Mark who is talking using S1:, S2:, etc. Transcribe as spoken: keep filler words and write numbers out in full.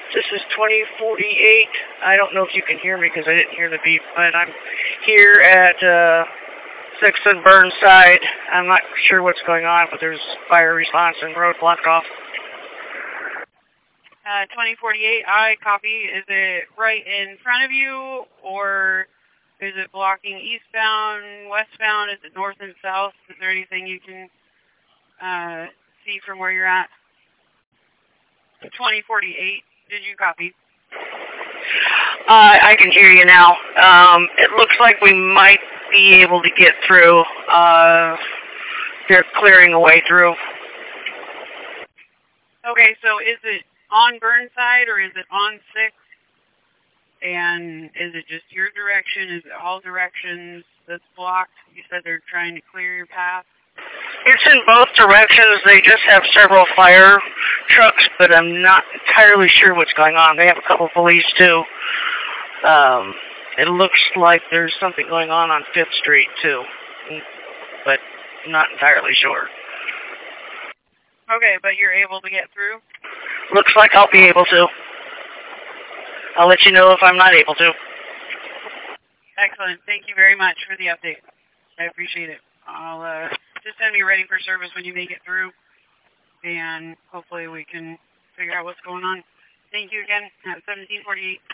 S1: This is twenty forty-eight. I don't know if you can hear me because I didn't hear the beep, but I'm here at uh, sixth and Burnside. I'm not sure what's going on, but there's fire response and road blocked off.
S2: Uh, twenty forty-eight, I copy. Is it right in front of you, or is it blocking eastbound, westbound? Is it north and south? Is there anything you can uh, see from where you're at? twenty forty-eight, did you copy?
S1: Uh, I can hear you now. Um, it looks like we might be able to get through. Uh, they're clearing a way through.
S2: Okay, so is it on Burnside or is it on sixth? And is it just your direction? Is it all directions that's blocked? You said they're trying to clear your path.
S1: It's in both directions. They just have several fire trucks, but I'm not entirely sure what's going on. They have a couple police, too. Um, it looks like there's something going on on fifth Street, too, but not entirely sure.
S2: Okay, but you're able to get through?
S1: Looks like I'll be able to. I'll let you know if I'm not able to.
S2: Excellent. Thank you very much for the update. I appreciate it. I'll uh, just send me ready for service when you make it through, and hopefully we can figure out what's going on. Thank you again at seventeen forty-eight.